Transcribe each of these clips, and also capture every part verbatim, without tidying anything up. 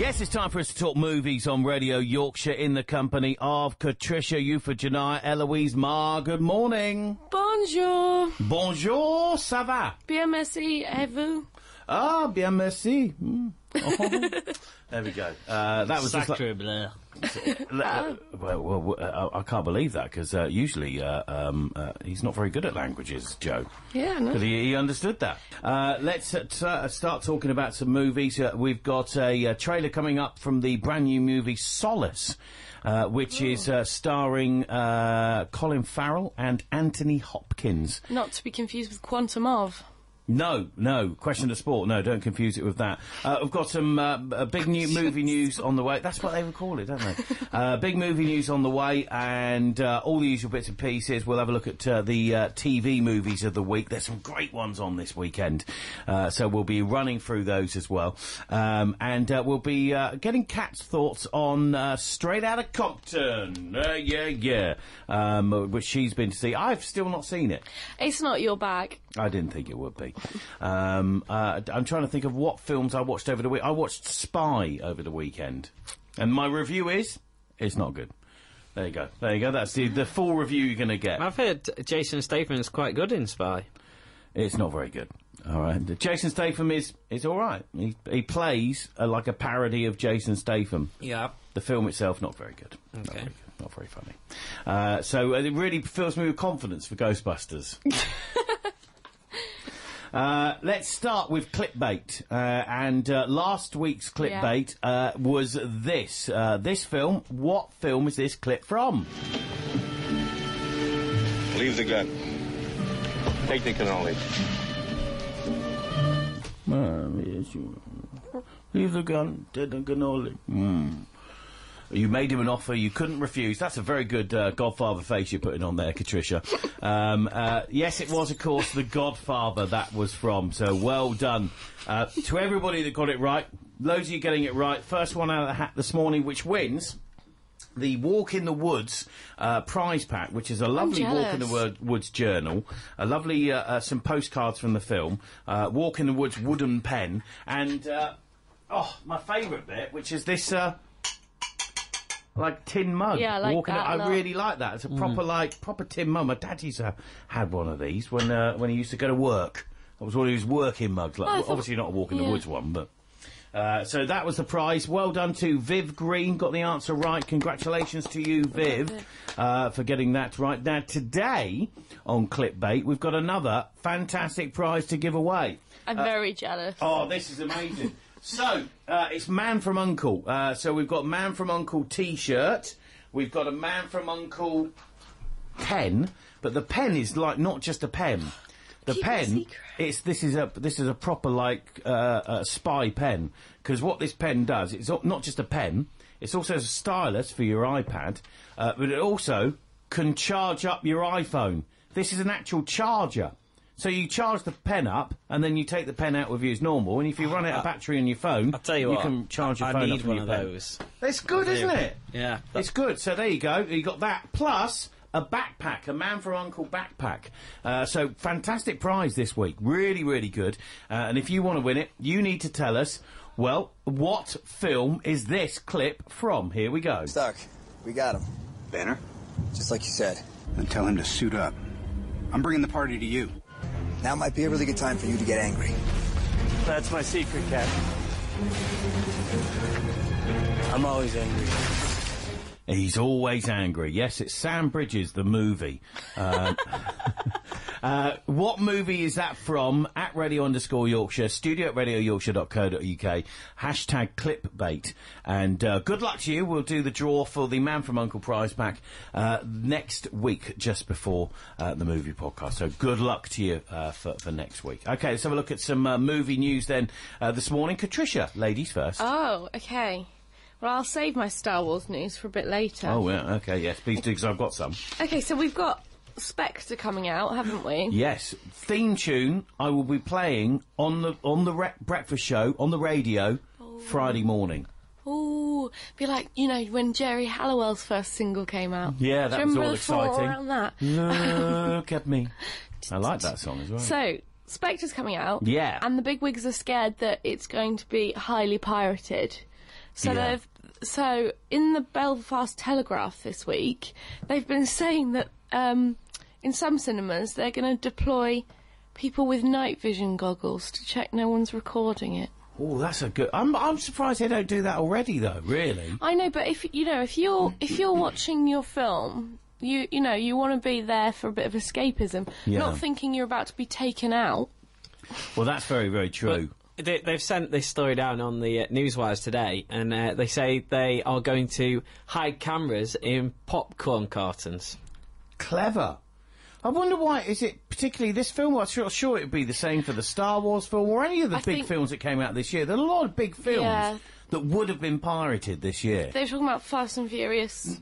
Yes, it's time for us to talk movies on Radio Yorkshire in the company of Patricia, Euphogenia, Eloise, Ma. Good morning. Bonjour. Bonjour, ça va? Bien merci, et vous? Ah, bien merci. Mm. Oh. There we go. Uh, that was Sacre just bleu. like, uh, well, well, uh, I can't believe that because uh, usually uh, um, uh, he's not very good at languages, Joe. Yeah, no. Because he, he understood that. Uh, let's uh, t- uh, start talking about some movies. Uh, we've got a, a trailer coming up from the brand new movie Solace, uh, which oh. is uh, starring uh, Colin Farrell and Anthony Hopkins. Not to be confused with Quantum of. No, no, Question of Sport. No, don't confuse it with that. Uh, we've got some uh, uh, big new movie news on the way. That's what they would call it, don't they? uh, big movie news on the way, and uh, all the usual bits and pieces. We'll have a look at uh, the uh, T V movies of the week. There's some great ones on this weekend, uh, so we'll be running through those as well. Um, and uh, we'll be uh, getting Kat's thoughts on uh, Straight Outta Compton. Uh, yeah, yeah, um, which she's been to see. I've still not seen it. It's not your bag. I didn't think it would be. Um, uh, I'm trying to think of what films I watched over the week. I watched Spy over the weekend, and my review is it's not good. There you go. There you go. That's the the full review you're going to get. I've heard Jason Statham is quite good in Spy. It's not very good. All right. Jason Statham is is all right. He he plays uh, like a parody of Jason Statham. Yeah. The film itself not very good. Okay. Not very, good. Not very funny. Uh, so uh, it really fills me with confidence for Ghostbusters. Uh, let's start with clickbait. Uh, and uh, last week's clickbait yeah. uh, was this. Uh, this film. What film is this clip from? Leave the gun. Take the cannoli. Uh, yes, you... Leave the gun. Take the cannoli. Mm. You made him an offer you couldn't refuse. That's a very good uh, Godfather face you're putting on there, Patricia. Um, uh, yes, it was, of course, The Godfather that was from. So well done uh, to everybody that got it right. Loads of you getting it right. First one out of the hat this morning, which wins the Walk in the Woods uh, prize pack, which is a lovely Walk in the Word- Woods journal, a lovely uh, uh, some postcards from the film, uh, Walk in the Woods wooden pen, and uh, oh, my favourite bit, which is this. Uh, Like tin mug. Yeah, I like walking that it. a I lot. really like that. It's a proper, mm. like, proper tin mug. My dad used to had one of these when uh, when he used to go to work. That was one of his working mugs. Like, Oh, obviously not a Walk in yeah. the Woods one, but... Uh, so that was the prize. Well done to Viv Green. Got the answer right. Congratulations to you, Viv, uh, for getting that right. Now, today, on Clickbait, we've got another fantastic prize to give away. I'm uh, very jealous. Oh, this is amazing. So, uh, it's Man from Uncle. Uh, so we've got Man from Uncle T-shirt. We've got a Man from Uncle pen, but the pen is like not just a pen. The Keep pen, it secret. it's this is a this is a proper like uh, a spy pen, because what this pen does, it's not just a pen. It's also a stylus for your iPad, uh, but it also can charge up your iPhone. This is an actual charger. So you charge the pen up, and then you take the pen out with you as normal, and if you run out of battery on your phone, I'll tell you, you what, can charge your I phone need up from one your of pen. those. It's good, I do. isn't it? Yeah. It's good. So there you go. You got that, plus a backpack, a Man from Uncle backpack. Uh, so fantastic prize this week. Really, really good. Uh, and if you want to win it, you need to tell us, well, what film is this clip from? Here we go. Stuck. We got him. Banner? Just like you said. Then tell him to suit up. I'm bringing the party to you. Now might be a really good time for you to get angry. That's my secret, Cap. I'm always angry. He's always angry. Yes, it's Sam Bridges, the movie. Uh, uh, what movie is that from? At radio underscore Yorkshire, studio at radio yorkshire dot co dot uk, hashtag clipbait. And uh, good luck to you. We'll do the draw for the Man from Uncle prize pack uh, next week, just before uh, the movie podcast. So good luck to you uh, for, for next week. Okay, let's have a look at some uh, movie news then uh, this morning. Patricia, ladies first. Oh, okay. Well, I'll save my Star Wars news for a bit later. Oh, yeah, okay, yes, please do, because I've got some. Okay, so we've got Spectre coming out, haven't we? Yes, theme tune I will be playing on the on the re- breakfast show on the radio oh. Friday morning. Ooh, be like, you know, when Jerry Halliwell's first single came out. Yeah, that Do you was remember all the thought exciting. around that? Look at me. I like that song as well. So, Spectre's coming out. Yeah. And the bigwigs are scared that it's going to be highly pirated. So Yeah. they've so in the Belfast Telegraph this week, they've been saying that um, in some cinemas they're going to deploy people with night vision goggles to check no one's recording it. Oh, that's a good. I'm I'm surprised they don't do that already, though. Really. I know, but if you know, if you're if you're watching your film, you you know, you want to be there for a bit of escapism, Yeah. not thinking you're about to be taken out. Well, that's very very true. They, they've sent this story down on the uh, Newswires today, and uh, they say they are going to hide cameras in popcorn cartons. Clever. I wonder why. Is it particularly this film? I'm sure, sure it would be the same for the Star Wars film or any of the I big think- films that came out this year. There are a lot of big films Yeah. that would have been pirated this year. They were talking about Fast and Furious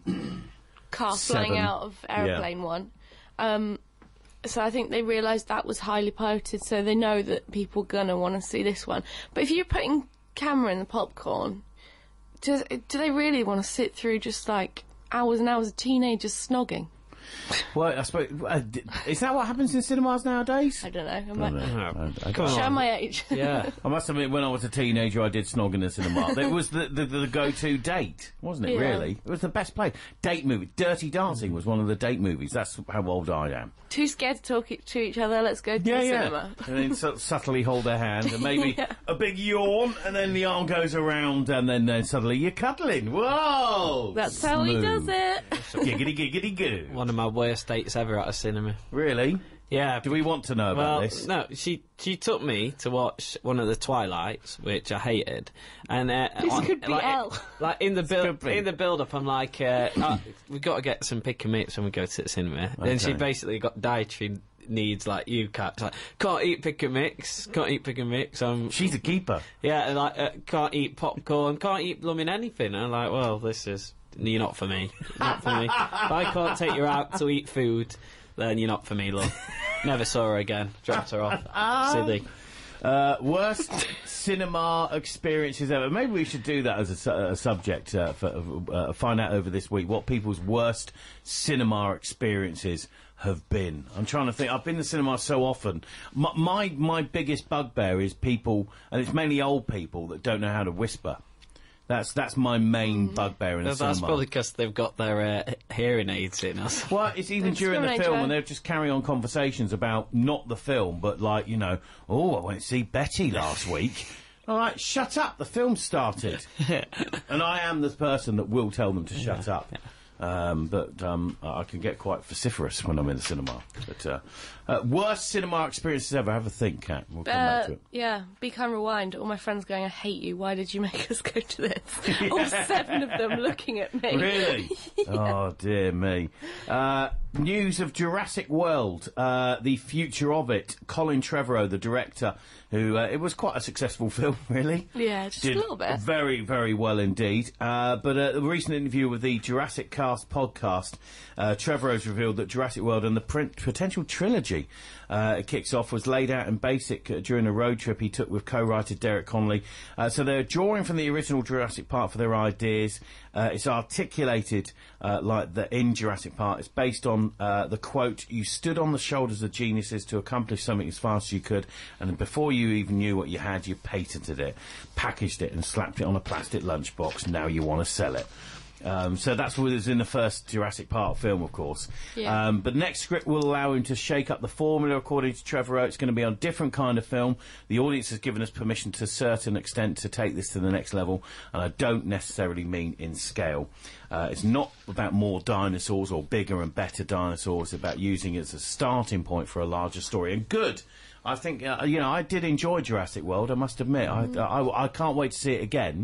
car Seven. flying out of Aeroplane One. Um, so I think they realised that was highly pirated, so they know that people are gonna want to see this one. But if you're putting camera in the popcorn, do, do they really want to sit through just like hours and hours of teenagers snogging? Well, I suppose uh, d- is that what happens in cinemas nowadays? I don't know. Am I I, don't know. I- I Come don't- show on. my age. Yeah. I must admit, when I was a teenager, I did snog in the cinema. It was the, the, the go-to date, wasn't it, Yeah. really? It was the best place. Date movie. Dirty Dancing was one of the date movies. That's how old I am. Too scared to talk it to each other. Let's go to Yeah, the yeah. cinema. And then su- subtly hold their hand, and maybe Yeah. a big yawn, and then the arm goes around, and then uh, suddenly you're cuddling. Whoa! That's how he does Smooth. it. Giggity, giggity, goo. One of my worst dates ever at a cinema. Really? Yeah. Do we want to know about Well, this? no, she she took me to watch one of the Twilights, which I hated, and uh, This like, could be like, Elle. like in the could build be. in the build up, I'm like, uh, oh, we've got to get some pick and mix when we go to the cinema. Then she Okay. basically got dietary needs like you, Kat. Like, can't eat pick and mix, can't eat pick and mix. Um, She's a keeper. yeah, and like uh, can't eat popcorn, can't eat blooming anything. And I'm like, well, this is you're not for me, not for me. If I can't take you out to eat food, then you're not for me, love. Never saw her again. Dropped her off. Silly. Uh, worst cinema experiences ever. Maybe we should do that as a, su- a subject. Uh, for, uh, find out over this week what people's worst cinema experiences have been. I'm trying to think. I've been to cinema so often. My my, my biggest bugbear is people, and it's mainly old people that don't know how to whisper. That's that's my main bugbear in a Well, that's cinema. probably because they've got their uh, hearing aids in us. Well, it's even They during the discriminate, film Joe. when they're just carrying on conversations about not the film, but like, you know, oh, I went to see Betty last week. All right, shut up, the film started. And I am the person that will tell them to shut up. Um, but um, I can get quite vociferous when I'm in the cinema. But uh, uh, worst cinema experiences ever. Have a think, Kat. We'll come back Uh, to it. yeah, Be Kind Rewind. All my friends going, I hate you. Why did you make us go to this? All seven of them looking at me. Really? Oh, dear me. Uh, news of Jurassic World, uh, the future of it. Colin Trevorrow, the director, who, uh, it was quite a successful film, really. Yeah, just Did a little bit. Very, very well indeed. Uh, but uh, a recent interview with the Jurassic Cast podcast, uh, Trevorrow's revealed that Jurassic World and the print potential trilogy uh, it kicks off was laid out in basic uh, during a road trip he took with co-writer Derek Connolly. Uh, so they're drawing from the original Jurassic Park for their ideas. Uh, it's articulated uh, like the in Jurassic Park. It's based on uh, the quote, "You stood on the shoulders of geniuses to accomplish something as fast as you could, and before you even knew what you had, you patented it, packaged it and slapped it on a plastic lunchbox. Now you want to sell it." Um, so that's what was in the first Jurassic Park film, of course. Yeah. Um, but next script will allow him to shake up the formula, according to Trevorrow. It's going to be on a different kind of film. The audience has given us permission to a certain extent to take this to the next level, and I don't necessarily mean in scale. Uh, it's not about more dinosaurs or bigger and better dinosaurs. It's about using it as a starting point for a larger story. And good. I think, uh, you know, I did enjoy Jurassic World, I must admit. I, I, I can't wait to see it again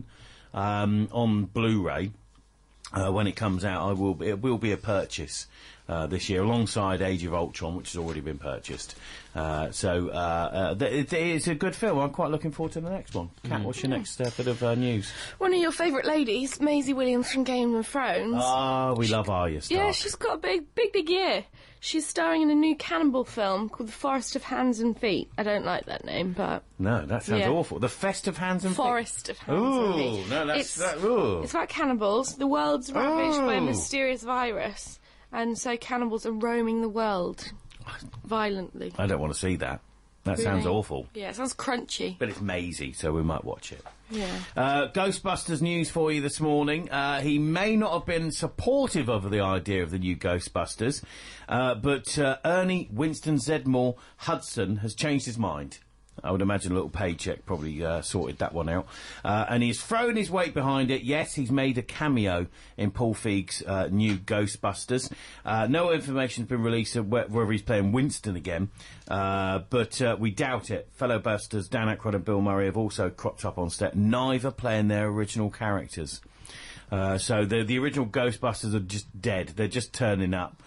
um, on Blu-ray. Uh, when it comes out, I will. Be, it will be a purchase uh, this year, alongside Age of Ultron, which has already been purchased. Uh, so uh, uh, th- it, it's a good film. I'm quite looking forward to the next one. Kat, what's your next uh, bit of uh, news? One of your favourite ladies, Maisie Williams from Game of Thrones. Ah, we love Arya Stark. Yeah, she's got a big, big, big year. She's starring in a new cannibal film called The Forest of Hands and Feet. I don't like that name, but... No, that sounds Yeah. awful. The Festive Hands and Feet. Forest of Hands Ooh, and Feet. no, that's It's, that. Ooh. it's about cannibals. The world's ravaged by a Oh. mysterious virus, and so cannibals are roaming the world violently. I don't want to see that. That sounds Really? awful. Yeah, it sounds crunchy. But it's Maisie, so we might watch it. Yeah. Uh, Ghostbusters news for you this morning. Uh, he may not have been supportive of the idea of the new Ghostbusters, uh, but uh, Ernie Winston Zedmore Hudson has changed his mind. I would imagine a little paycheck probably uh, sorted that one out. Uh, and he's thrown his weight behind it. Yes, he's made a cameo in Paul Feig's uh, new Ghostbusters. Uh, no information has been released of wh- whether he's playing Winston again, uh, but uh, we doubt it. Fellow Busters Dan Aykroyd and Bill Murray have also cropped up on set, neither playing their original characters. Uh, so the, the original Ghostbusters are just dead. They're just turning up.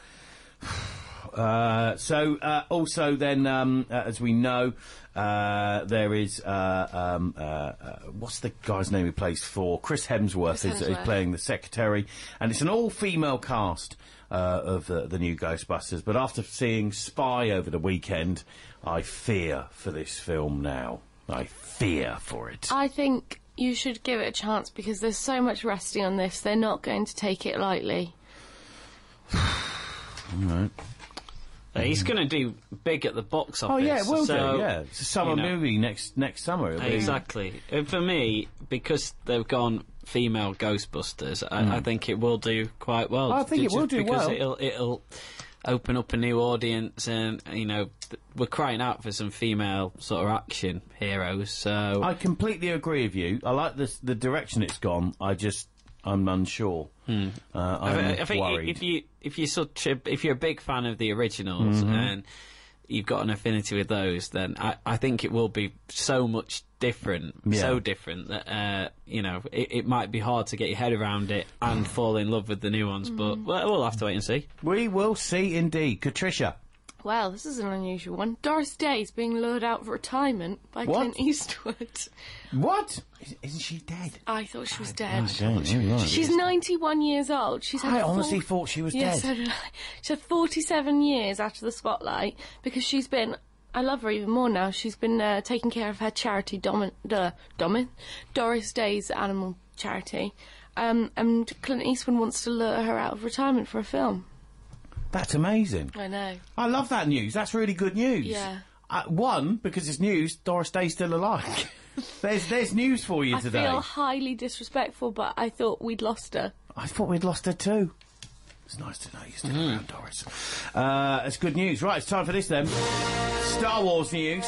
Uh, so, uh, also then, um, uh, as we know, uh, there is, uh, um, uh, uh, what's the guy's name who plays for? Chris Hemsworth, Chris is, is Hemsworth. playing the secretary, and it's an all-female cast, uh, of the, the new Ghostbusters, but after seeing Spy over the weekend, I fear for this film now. I fear for it. I think you should give it a chance because there's so much resting on this. They're not going to take it lightly. All right. Uh, He's going to do big at the box office. Oh yeah, it will so, do. Yeah, it's a summer you know, movie next next summer. It'll be- Exactly. And for me, because they've gone female Ghostbusters, I, I think it will do quite well. I think it Just will do because well. It'll it'll open up a new audience, and you know th- we're crying out for some female sort of action heroes. So I completely agree with you. I like this, the direction it's gone. I just, I'm unsure. Hmm. Uh, I, I'm I think worried. if you if you're such a, if you're a big fan of the originals Mm-hmm. and you've got an affinity with those, then I, I think it will be so much different, Yeah. so different that uh, you know it, it might be hard to get your head around it and fall in love with the new ones. But well, we'll have to wait and see. We will see indeed. Katricia. Well, this is an unusual one. Doris Day is being lured out for retirement by What? Clint Eastwood. What? Is- Isn't she dead? I thought she was dead. Okay, right. She's ninety-one years old. She's had I honestly four- thought she was yeah, dead. so did I. She had forty-seven years out of the spotlight because she's been. I love her even more now. She's been uh, taking care of her charity, Domin, uh, Domin, Doris Day's animal charity, um, and Clint Eastwood wants to lure her out of retirement for a film. That's amazing. I know. I love that news. That's really good news. Yeah. Uh, one, because it's news, Doris Day's still alive. there's there's news for you I today. feel highly disrespectful, but I thought we'd lost her. I thought we'd lost her too. It's nice to know you're still around, Doris. Uh, it's good news. Right, it's time for this then. Star Wars news.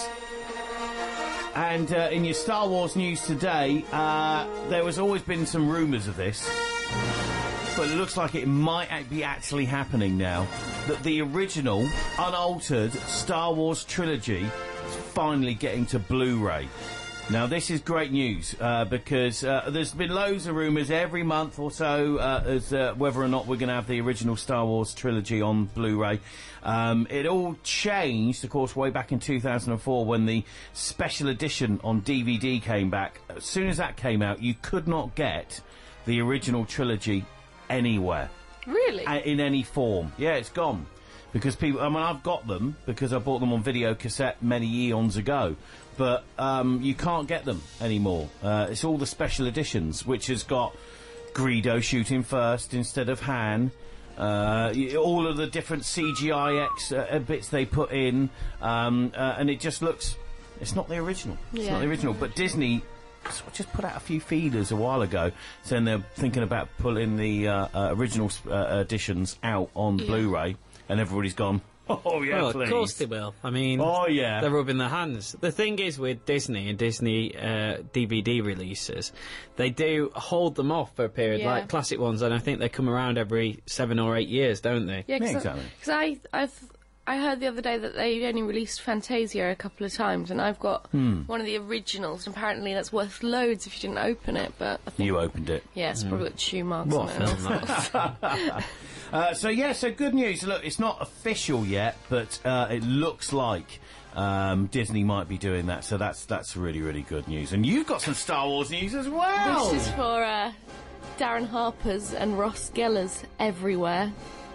And uh, in your Star Wars news today, uh, there has always been some rumours of this, but it looks like it might be actually happening now, that the original, unaltered Star Wars trilogy is finally getting to Blu-ray. Now, this is great news, uh, because uh, there's been loads of rumours every month or so uh, as uh, whether or not we're going to have the original Star Wars trilogy on Blu-ray. Um, it all changed, of course, way back in two thousand four when the special edition on D V D came back. As soon as that came out, you could not get the original trilogy anywhere. Really? Uh, in any form. Yeah, it's gone. Because people, I mean, I've got them because I bought them on video cassette many eons ago. But um, you can't get them anymore. Uh, it's all the special editions, which has got Greedo shooting first instead of Han. Uh, y- all of the different C G I X uh, bits they put in. Um, uh, and it just looks... It's not the original. It's Yeah. not the original. But Disney sort of just put out a few feelers a while ago, saying they're thinking about pulling the uh, uh, original uh, editions out on Yeah. Blu-ray, and everybody's gone, oh yeah, well, please. of course they will. I mean, Oh, yeah. they're rubbing their hands. The thing is with Disney and Disney uh, D V D releases, they do hold them off for a period, Yeah. like classic ones, and I think they come around every seven or eight years, don't they? Yeah, Yeah, because exactly. I, I've, I heard the other day that they only released Fantasia a couple of times, and I've got Hmm. one of the originals, and apparently that's worth loads if you didn't open it, but I think, You opened it. yeah, it's probably got two marks What on a it. film that. Uh, so yeah, so good news. Look, it's not official yet, but uh, it looks like um, Disney might be doing that. So that's that's really really good news. And you've got some Star Wars news as well. This is for uh, Darren Harper's and Ross Geller's Everywhere.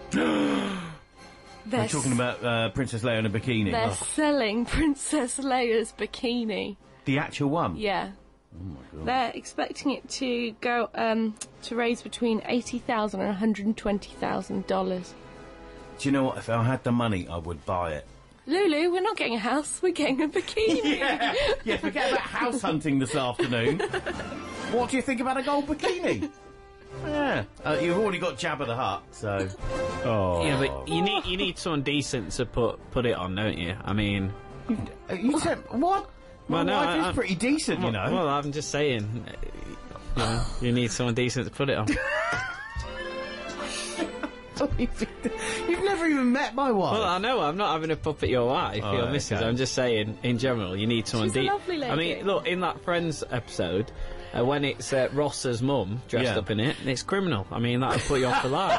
They're We're talking about uh, Princess Leia in a bikini. They're Oh, selling Princess Leia's bikini. the actual one. Yeah. They're expecting it to go um, to raise between eighty thousand and one hundred and twenty thousand dollars. Do you know what? If I had the money, I would buy it. Lulu, we're not getting a house, we're getting a bikini. Yeah, yeah, forget about house hunting this afternoon. What do you think about a gold bikini? Yeah. Uh, you've already got Jabba the Hutt, so... Oh. Yeah, but you need you need someone decent to put put it on, don't you? I mean... You, you said... What? My Well, no, wife I- is I'm- pretty decent, you know. Well, I'm just saying, uh, you know, you need someone decent to put it on. You've never even met my wife. Well, I know I'm not having a pup at your wife, Oh, your missus. okay. I'm just saying, in general, you need someone She's a deep. lovely lady. I mean, look, in that Friends episode, uh, when it's uh, Ross's mum dressed Yeah. up in it, it's criminal. I mean, that'll put you off for life.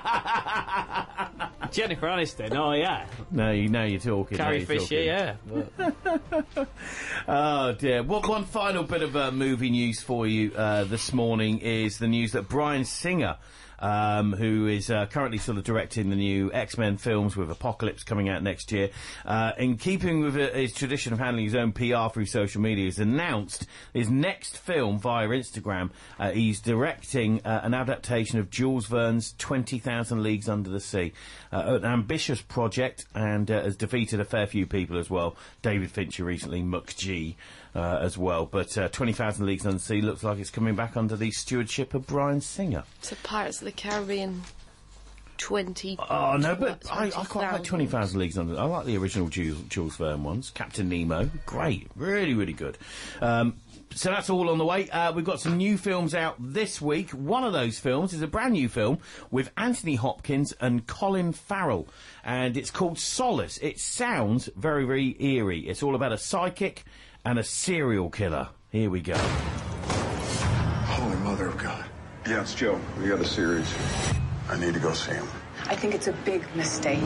Jennifer Aniston, oh yeah. No, you know you're talking. now Carrie you're Fisher, talking. yeah. But Oh dear. Well, one final bit of uh, movie news for you uh, this morning is the news that Bryan Singer, um, who is uh, currently sort of directing the new X-Men films with Apocalypse coming out next year, uh, in keeping with uh, his tradition of handling his own P R through social media, has announced his next film via Instagram. Uh, he's directing uh, an adaptation of Jules Verne's twenty thousand Leagues Under the Sea. Uh, an ambitious project, and uh, has defeated a fair few people as well. David Fincher recently, McG uh, as well. But uh, twenty thousand Leagues Under the Sea looks like it's coming back under the stewardship of Bryan Singer. To Pirates of the Caribbean twenty. Oh, no, but I, I quite like twenty twenty thousand Leagues Under. I like the original Jules, Jules Verne ones. Captain Nemo, great, really, really good. Um, so that's all on the way. Uh, we've got some new films out this week. One of those films is a brand new film with Anthony Hopkins and Colin Farrell, and it's called Solace. It sounds very, very eerie. It's all about a psychic and a serial killer. Here we go. Holy Mother of God. Yeah, it's Joe. We got a series. I need to go see him. I think it's a big mistake.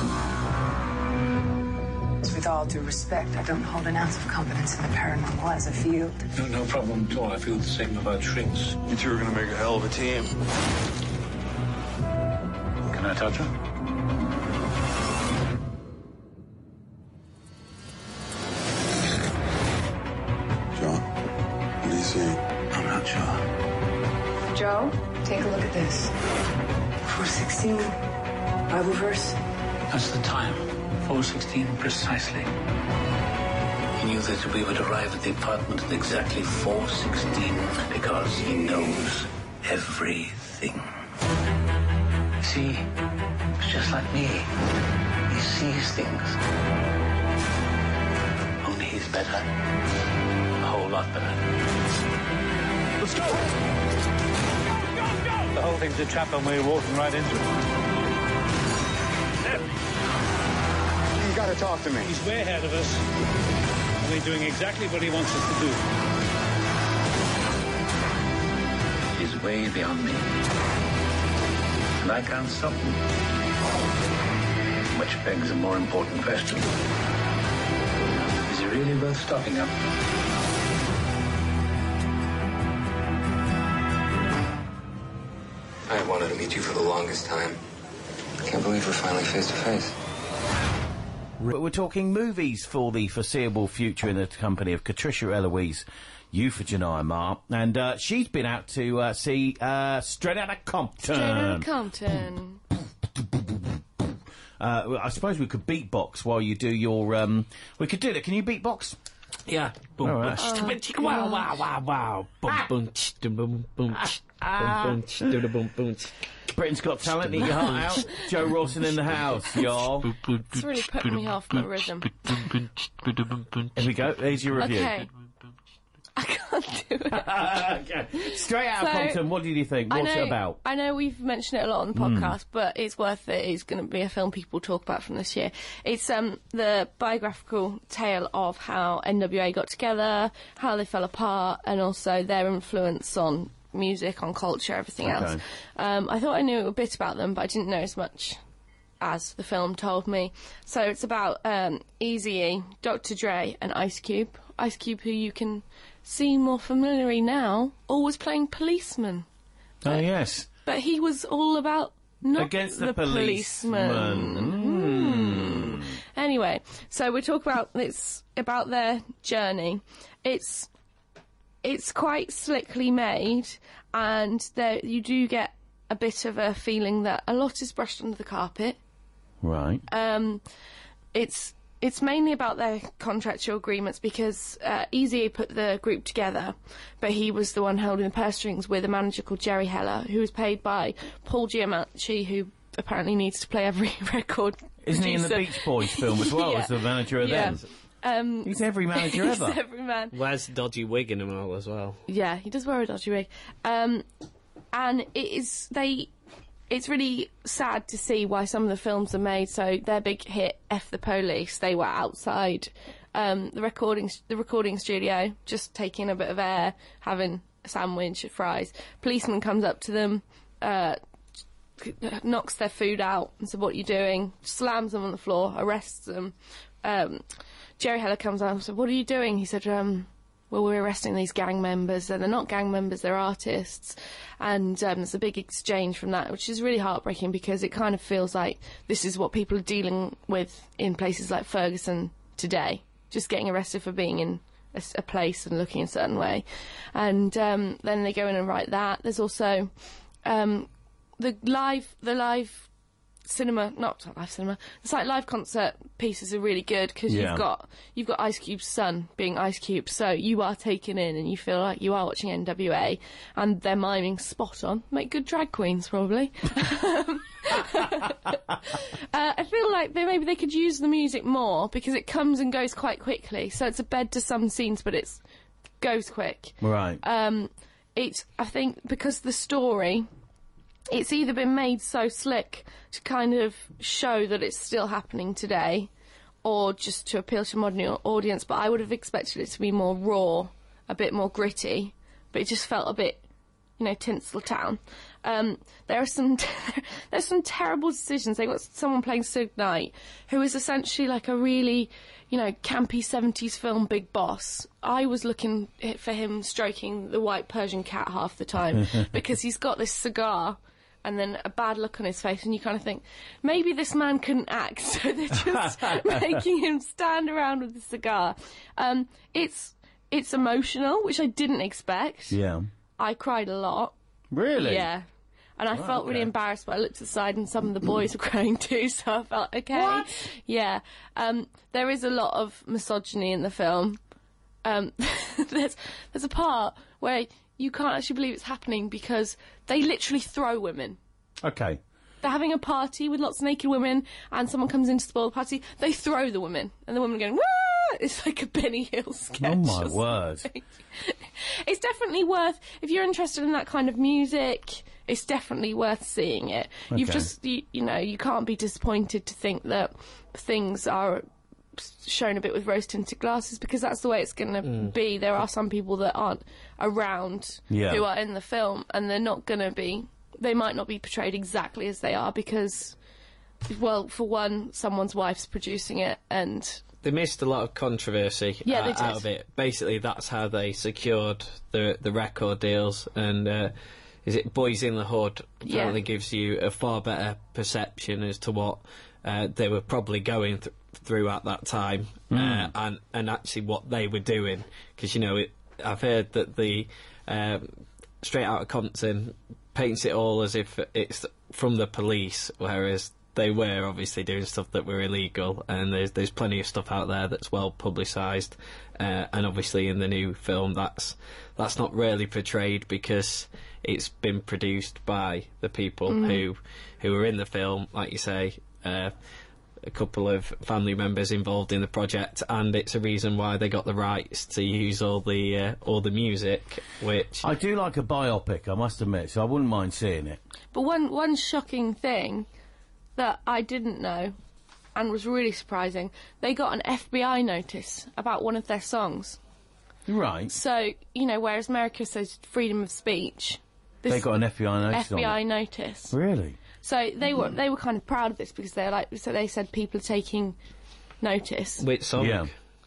With all due respect, I don't hold an ounce of confidence in the paranormal as a field. No, no problem at all. I feel the same about shrinks. You two are gonna make a hell of a team. Can I touch her? John, what do you see? I'm not sure. Joe, take a look at this. four sixteen, Bible verse. That's the time. four sixteen precisely. He knew that we would arrive at the apartment at exactly four sixteen because he knows everything. See, it's just like me. He sees things. Only he's better. A whole lot better. Let's go! The whole thing's a trap and we're walking right into it. You gotta talk to me. He's way ahead of us. And we're doing exactly what he wants us to do. He's way beyond me. And I can't stop him. Which begs a more important question. Is he really worth stopping him? I wanted to meet you for the longest time. Can't believe we're finally face to face. But we're talking movies for the foreseeable future in the company of Patricia Eloise Euphegenia Marr, and uh, she's been out to uh, see uh, Straight Outta Compton. Straight Outta Compton. Uh, well, I suppose we could beatbox while you do your. Um, we could do that. Can you beatbox? yeah. Boom, All boom, right. ch- wow, wow, wow, wow. Boom, boom, ch- dum, boom, boom, ch- boom, boom, ch- dum, dum, boom, boom, ch- Britain's Got Talent. Need your heart out. Joe Rawson in the house, y'all. It's really putting me off my rhythm. Here we go. Here's your review. Okay. I can't do it. Okay. Straight Outta So, Compton. What did you think? I What's know, it about? I know we've mentioned it a lot on the podcast, but it's worth it. It's going to be a film people talk about from this year. It's um, the biographical tale of how N W A got together, how they fell apart, and also their influence on music, on culture, everything Okay. else. Um, I thought I knew a bit about them, but I didn't know as much as the film told me. So it's about um, Eazy-E, Doctor Dre, and Ice Cube. Ice Cube, who you can see more familiarly now, always playing policeman. Oh, yes. But he was all about not Against the, the policeman. policeman. Mm. Anyway, so we talk about it's about their journey. It's it's quite slickly made, and there you do get a bit of a feeling that a lot is brushed under the carpet. Right. Um, it's it's mainly about their contractual agreements because uh, Easy put the group together, but he was the one holding the purse strings with a manager called Jerry Heller, who was paid by Paul Giamatti, who apparently needs to play every record. Isn't he in the Beach Boys film as well Yeah. as the manager of Yeah. them? Um, He's every manager he's ever. every man. Wears a dodgy wig in them all as well. Yeah, he does wear a dodgy wig. Um, and it is they. It's really sad to see why some of the films are made. So their big hit, F the Police, they were outside um, the recording the recording studio, just taking a bit of air, having a sandwich, fries. Policeman comes up to them, uh, knocks their food out, and said, "What are you doing?" Slams them on the floor, arrests them. Um, Jerry Heller comes out and said, "What are you doing?" He said, um, well, we're arresting these gang members, and they're not gang members, they're artists. And um, there's a big exchange from that, which is really heartbreaking because it kind of feels like this is what people are dealing with in places like Ferguson today, just getting arrested for being in a, a place and looking a certain way. And um, then they go in and write that. There's also um, the live, the live cinema, not live cinema. It's like live concert pieces are really good because Yeah. you've got you've got Ice Cube's son being Ice Cube, so you are taken in and you feel like you are watching N W A, and they're miming spot on. Make good drag queens, probably. uh, I feel like they, maybe they could use the music more because it comes and goes quite quickly. So it's a bed to some scenes, but it's goes quick. Right. Um, it's I think because the story. It's either been made so slick to kind of show that it's still happening today, or just to appeal to a modern audience, but I would have expected it to be more raw, a bit more gritty, but it just felt a bit, you know, Tinseltown. Um, there are some there's some terrible decisions. They got someone playing Suge Knight, who is essentially like a really, you know, campy seventies film big boss. I was looking for him stroking the white Persian cat half the time because he's got this cigar and then a bad look on his face, and you kind of think, maybe this man couldn't act, so they're just making him stand around with the cigar. Um, it's it's emotional, which I didn't expect. Yeah. I cried a lot. Really? Yeah. And I Oh, felt really okay. embarrassed, but I looked aside and some of the boys were crying too, so I felt okay. What? Yeah. Um, there is a lot of misogyny in the film. Um, there's there's a part where you can't actually believe it's happening because they literally throw women. Okay. They're having a party with lots of naked women, and someone comes in to spoil the party. They throw the women, and the women are going, "Wah!" It's like a Benny Hill sketch. Oh my or word. something. It's definitely worth, if you're interested in that kind of music, it's definitely worth seeing it. You've Okay. just, you, you know, you can't be disappointed to think that things are shown a bit with rose-tinted glasses, because that's the way it's going to Mm. be. There are some people that aren't around Yeah. who are in the film, and they're not going to be, they might not be portrayed exactly as they are because, well, for one, someone's wife's producing it, and They missed a lot of controversy Yeah, uh, they did. out of it. Basically, that's how they secured the the record deals. And uh, is it Boys in the Hood? Apparently Yeah. gives you a far better perception as to what uh, they were probably going th- through at that time, uh, and and actually what they were doing. Because you know, it, I've heard that the um, Straight Outta Compton paints it all as if it's from the police, whereas they were obviously doing stuff that were illegal, and there's there's plenty of stuff out there that's well publicised, uh, and obviously in the new film that's that's not really portrayed because it's been produced by the people Mm. who who were in the film, like you say, uh, a couple of family members involved in the project, and it's a reason why they got the rights to use all the uh, all the music, which I do like a biopic, I must admit, so I wouldn't mind seeing it. But one one shocking thing that I didn't know and was really surprising, they got an F B I notice about one of their songs. Right. So, you know, whereas America says freedom of speech, this They got an F B I notice F B I on it. notice. Really? So they were they were kind of proud of this because they're like, so they said people are taking notice. which song? Yeah.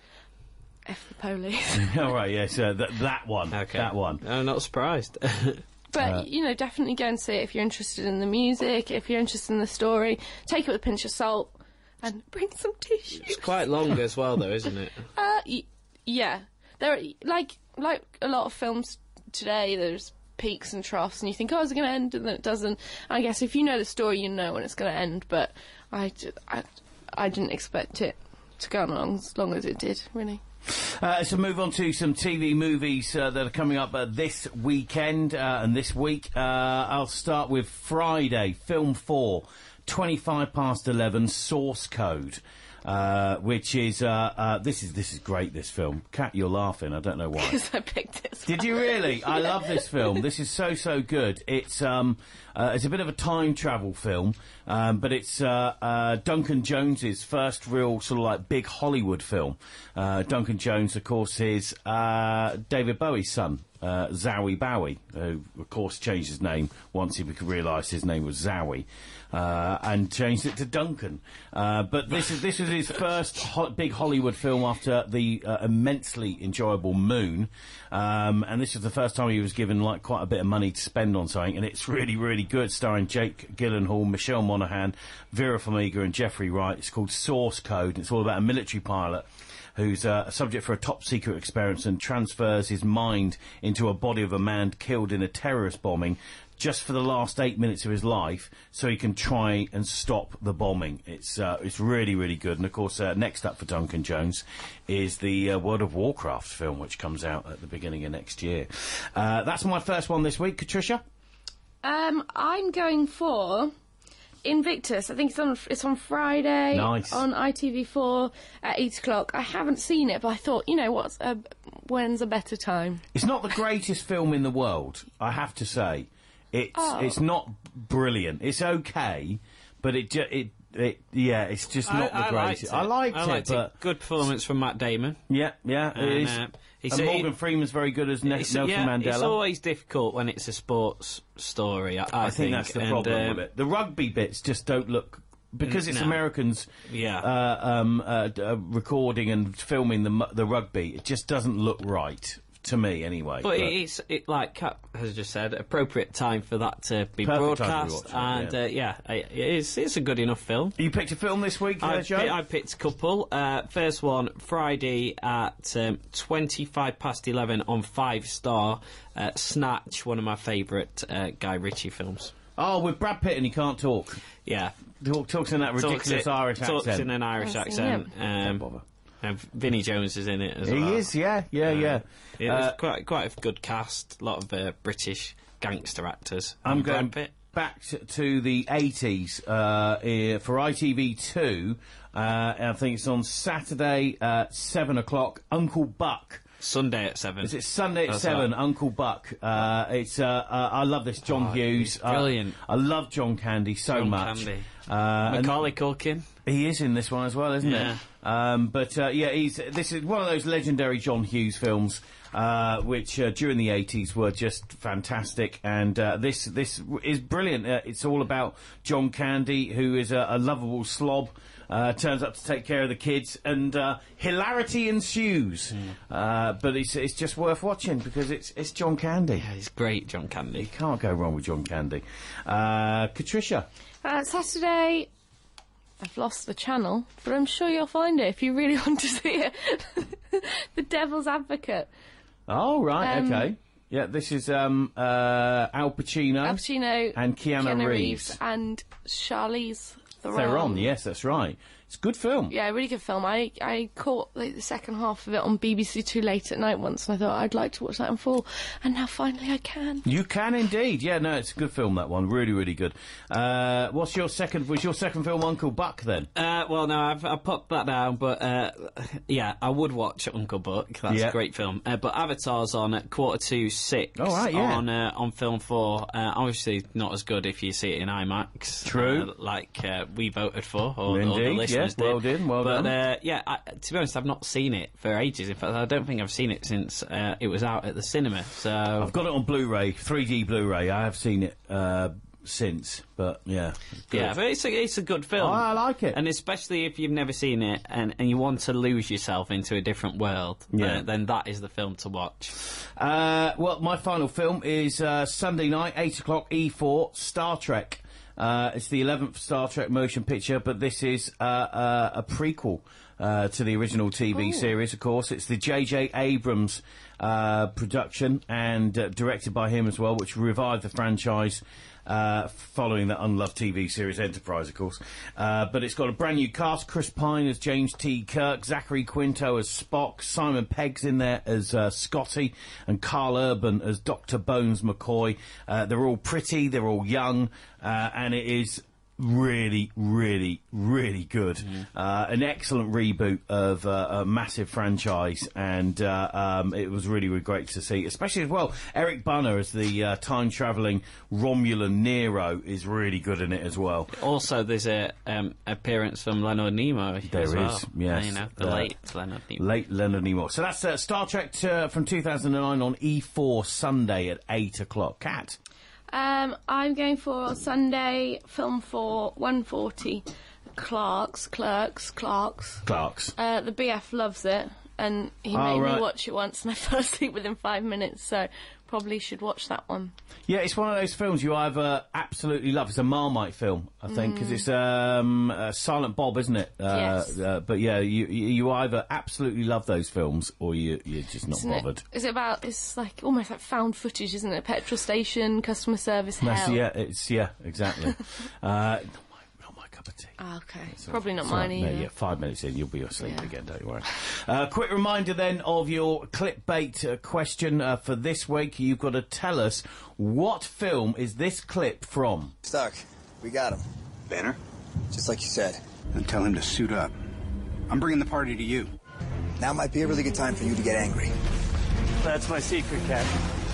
F the police. All right, yes, uh, th- that one. Okay. That one. I'm not surprised. But, Uh, you know, definitely go and see it if you're interested in the music, if you're interested in the story. Take it with a pinch of salt and bring some tissues. It's quite long as well, though, isn't it? Uh, y- yeah. There, are, like, like a lot of films today, there's peaks and troughs, and you think, oh, is it going to end? And then it doesn't. I guess if you know the story, you know when it's going to end, but I, ju- I, I didn't expect it to go on long, as long as it did, really. Uh, so move on to some T V movies uh, that are coming up uh, this weekend uh, and this week. Uh, I'll start with Friday, Film four, twenty-five past eleven, Source Code. Uh, which is, uh, uh, this is, this is great, this film. Kat, you're laughing, I don't know why. Because I picked it. Did you really? I love this film. This is so, so good. It's, um, uh, it's a bit of a time travel film, um, but it's, uh, uh, Duncan Jones's first real sort of like big Hollywood film. Uh, Duncan Jones, of course, is, uh, David Bowie's son. Uh, Zowie Bowie, who of course changed his name once he realised his name was Zowie, uh, and changed it to Duncan. Uh, but this is this was his first ho- big Hollywood film after the uh, immensely enjoyable Moon, um, and this was the first time he was given like quite a bit of money to spend on something, and it's really really good, starring Jake Gyllenhaal, Michelle Monaghan, Vera Farmiga, and Jeffrey Wright. It's called Source Code. It's all about a military pilot who's uh, a subject for a top-secret experiment and transfers his mind into a body of a man killed in a terrorist bombing just for the last eight minutes of his life so he can try and stop the bombing. It's uh, it's really, really good. And, of course, uh, next up for Duncan Jones is the uh, World of Warcraft film, which comes out at the beginning of next year. Uh, that's my first one this week. Katricia? Um, I'm going for Invictus. I think it's on it's on Friday. Nice. On I T V four at eight o'clock. I haven't seen it, but I thought, you know, what's a, when's a better time? It's not the greatest film in the world, I have to say. It's Oh. it's not brilliant. It's okay, but it ju- it it yeah, it's just not I, the I greatest. liked it. I liked I it, liked but it. Good performance from Matt Damon. yeah, yeah, it And, is. uh, he's- and he- Morgan Freeman's very good as ne- It's, Nelson yeah, Mandela. it's always difficult when it's a sports story. I, I, I think that's the and, problem um, with it. The rugby bits just don't look. Because it's No. Americans Yeah. uh, um, uh, d- uh, recording and filming the mu- the rugby, it just doesn't look right to me, anyway. But it- it's it, like Kat has just said, appropriate time for that to be Perfect time to broadcast, watch it, and yeah. uh, yeah, it, it is. It's a good enough film. You picked a film this week, uh, I, Joe? pi- I picked a couple. Uh, first one, Friday at um, twenty-five past eleven on Five Star. Uh, Snatch, one of my favourite uh, Guy Ritchie films. Oh, with Brad Pitt and he can't talk. Yeah, Talk, talks in that ridiculous talks, it- Irish talks accent. in an Irish I've seen accent. Don't Um, bother. and Vinnie Jones is in it as He well. is, yeah, yeah, yeah. It was Uh, quite quite a good cast. A lot of uh, British gangster actors. I'm And Brad going Pitt. back to, to the eighties uh, eh, for I T V two. Uh, I think it's on Saturday at seven o'clock. Uncle Buck. Sunday at seven. Is it Sunday at That's seven? right. Uncle Buck. Uh, it's. Uh, uh, I love this. John Oh, Hughes. he's brilliant. Uh, I love John Candy so John much. Candy. Uh, and Macaulay Culkin. he is in this one as well, isn't Yeah. he? Um, but uh, yeah, he's. This is one of those legendary John Hughes films, uh, which uh, during the eighties were just fantastic. And uh, this this is brilliant. Uh, it's all about John Candy, who is a, a lovable slob. Uh, turns up to take care of the kids, and uh, hilarity ensues. Uh, but it's it's just worth watching because it's it's John Candy. Yeah, he's great, John You Candy. can't go wrong with John Candy. Uh, Katricia. Uh, Saturday, I've lost the channel, but I'm sure you'll find it if you really want to see it. The Devil's Advocate. Oh right, Um, okay. Yeah, this is um, uh, Al Pacino. Al Pacino, And Keanu Reeves. and Charlize Theron. Theron, yes, that's right. It's a good film. Yeah, really good film. I, I caught like, the second half of it on B B C Two late at night once, and I thought I'd like to watch that in full, and now finally I can. You can indeed. Yeah, no, it's a good film, that one. Really, really good. Uh, what's your second, was your second film Uncle Buck, then? Uh, well, no, I've, I've popped that down, but uh, yeah, I would watch Uncle Buck. That's Yeah. a great film. Uh, but Avatar's on at quarter to six. Oh, right, yeah. On uh, on Film Four. Uh, obviously, not as good if you see it in IMAX. True. uh, like uh, we voted for, or, or the Indeed, listeners yes, well did. done, well but, done. Uh, yeah, I, to be honest, I've not seen it for ages. In fact, I don't think I've seen it since uh, it was out at the cinema. So I've got it on Blu-ray, three D Blu-ray. I have seen it uh, since, but yeah. good. yeah, but it's a, it's a good film. Oh, I like it. And especially if you've never seen it and, and you want to lose yourself into a different world, Yeah. uh, then that is the film to watch. Uh, well, my final film is uh, Sunday night, eight o'clock, E four, Star Trek. Uh, it's the eleventh Star Trek motion picture, but this is uh, uh, a prequel uh, to the original T V Ooh. series, of course. It's the J J Abrams uh, production and uh, directed by him as well, which revived the franchise uh, following the unloved T V series Enterprise, of course. Uh, but it's got a brand new cast. Chris Pine as James T. Kirk, Zachary Quinto as Spock, Simon Pegg's in there as uh, Scotty, and Carl Urban as Doctor Bones McCoy. Uh, they're all pretty, they're all young, uh, and it is really, really, really good. Mm. Uh, an excellent reboot of uh, a massive franchise, and uh, um, it was really, really great to see, especially as well. Eric Bana as the uh, time-travelling Romulan Nero is really good in it as well. Also, there's a um, appearance from Leonard Nimoy. There as is, well. yes. You know, the uh, late Leonard Nimoy. Late Leonard Nimoy. So that's uh, Star Trek uh, from two thousand nine on E four Sunday at eight o'clock. Kat? Um, I'm going for Sunday film for one forty. Clarks, Clerks, Clarks. Clarks. Uh, the B F loves it, and he Oh, made right. me watch it once, and I fell asleep within five minutes. So probably should watch that one. Yeah, it's one of those films you either absolutely love. It's a Marmite film, I think, because it's um, uh, Silent Bob, isn't it? Uh, Yes. Uh, but yeah, you you you either absolutely love those films or you you're just not Isn't bothered. It, is it about? It's like almost like found footage, isn't it? A petrol station, customer service hell. That's, yeah, it's yeah, exactly. uh, not my, not my cup of tea. Ah, okay, It's probably not all right. mine No, either. yeah, five minutes in, you'll be asleep Yeah. again, don't you worry. Uh, quick reminder then of your clickbait uh, question uh, for this week. You've got to tell us what film is this clip from? Stuck. We got him. Banner? Just like you said. And tell him to suit up. I'm bringing the party to you. Now might be a really good time for you to get angry. That's my secret, Cat.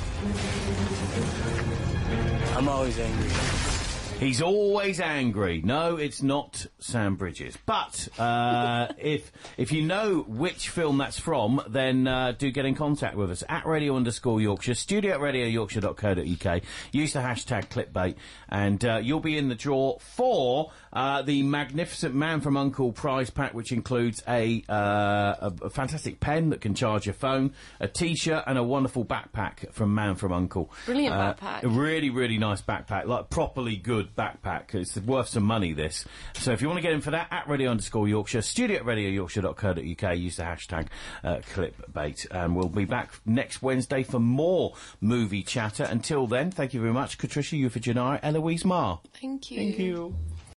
I'm always angry. He's always angry. No, it's not Sam Bridges. But uh, if if you know which film that's from, then uh, do get in contact with us at radio underscore Yorkshire, studio at radio yorkshire dot co dot uk. Use the hashtag clickbait, and uh, you'll be in the draw for uh, the magnificent Man from Uncle prize pack, which includes a, uh, a, a fantastic pen that can charge your phone, a T-shirt, and a wonderful backpack from Man from Uncle. Brilliant Uh, backpack. A really, really nice backpack, like properly good backpack. It's worth some money, this. So if you want to get in for that, at radio underscore Yorkshire, studio at radio yorkshire dot co dot uk, use the hashtag uh, clipbait, and we'll be back next Wednesday for more movie chatter. Until then, thank you very much, Katricia, Euphigenia, Eloise Marr. Thank you. Thank you.